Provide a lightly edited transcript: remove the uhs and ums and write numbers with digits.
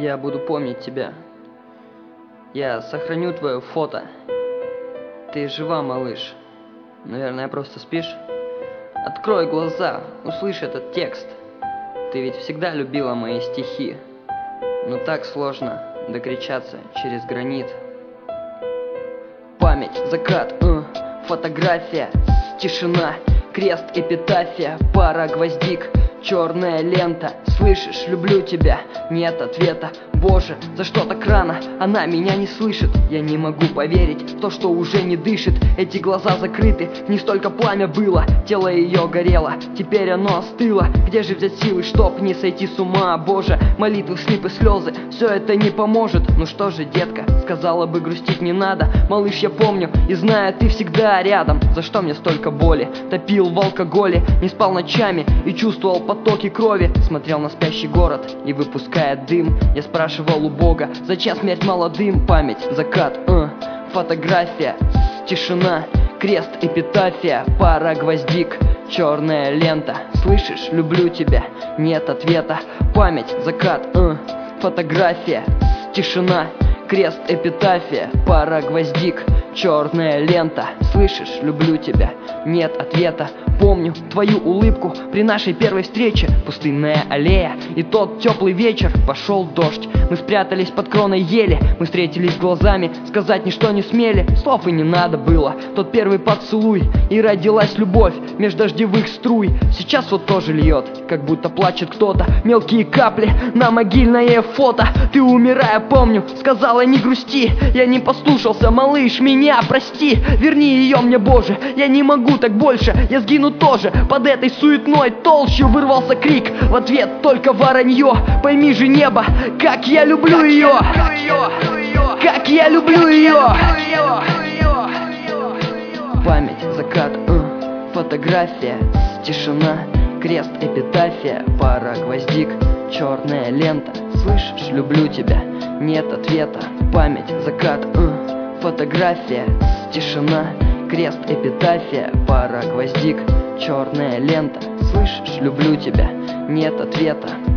Я буду помнить тебя. Я сохраню твое фото. Ты жива, малыш. Наверное, просто спишь. Открой глаза, услышь этот текст. Ты ведь всегда любила мои стихи. Но так сложно докричаться через гранит. Память, закат, фотография, тишина, крест, эпитафия, пара гвоздик, черная лента. Слышишь, люблю тебя, нет ответа. Боже, за что так рано? Она меня не слышит. Я не могу поверить в то, что уже не дышит. Эти глаза закрыты, не столько пламя было, тело ее горело, теперь оно остыло. Где же взять силы, чтоб не сойти с ума? Боже, молитвы, схлипы, слезы, все это не поможет. Ну что же, детка, сказала бы, грустить не надо. Малыш, я помню и знаю, ты всегда рядом. За что мне столько боли? Топил в алкоголе, не спал ночами и чувствовал потоки крови. Смотрел на спящий город и выпуская дым. Я спрашивал у Бога, зачем смерть молодым? Память, закат, фотография, тишина, крест, эпитафия, пара гвоздик, черная лента. Слышишь, люблю тебя, нет ответа. Память, закат, фотография, тишина, крест, эпитафия, пара гвоздик, черная лента. Слышишь, люблю тебя, нет ответа. Помню твою улыбку при нашей первой встрече. Пустынная аллея и тот теплый вечер. Пошел дождь, мы спрятались под кроной ели. Мы встретились глазами, сказать ничто не смели. Слов и не надо было, тот первый поцелуй. И родилась любовь меж дождевых струй. Сейчас вот тоже льет, как будто плачет кто-то. Мелкие капли на могильное фото. Ты, умирая, помню, сказала не грусти. Я не послушался, малыш, меня прости. Верни ее мне, Боже, я не могу так больше. Я сгину тоже под этой суетной толщей. Вырвался крик, в ответ только воронье. Пойми же, небо, как я люблю ее, как я люблю ее. Память, закат, фотография, тишина, крест, эпитафия, пара гвоздик, черная лента. Слышишь, люблю тебя, нет ответа. Память, закат, фотография, тишина, крест, эпитафия, пара гвоздик, черная лента. Слышишь, люблю тебя, нет ответа.